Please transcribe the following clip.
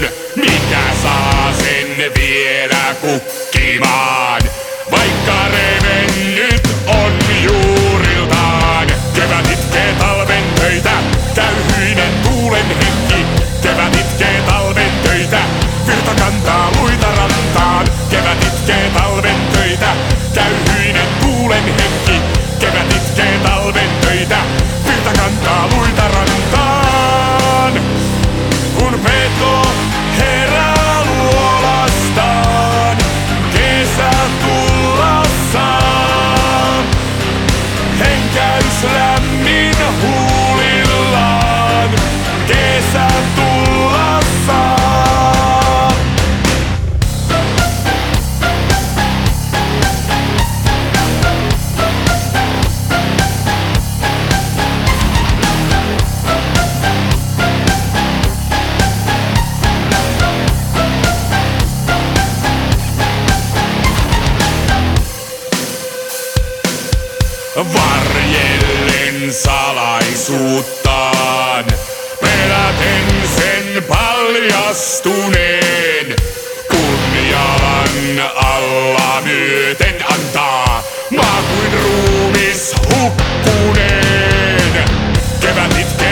mikä saa sen viedä kukkimaan. Vaikka revennyt on juuriltaan, kevät itkee talven töitä, täyhyinen tuulen henki. Kevät itkee talven töitä, virta kantaa luita rantaan. Kevät itkee talven töitä, täyhyinen tuulen henki. Kevät itkee talven töitä, virta kantaa luita rantaan. Kun peto herää luolastaan, kesä tullassaan, henkäys lämmin huulillaan, kesä tullassaan. Varjellen salaisuuttaan, peläten sen paljastuneen, kun jalan alla myöten antaa maa kuin ruumis hukkuneen. Kevät itkee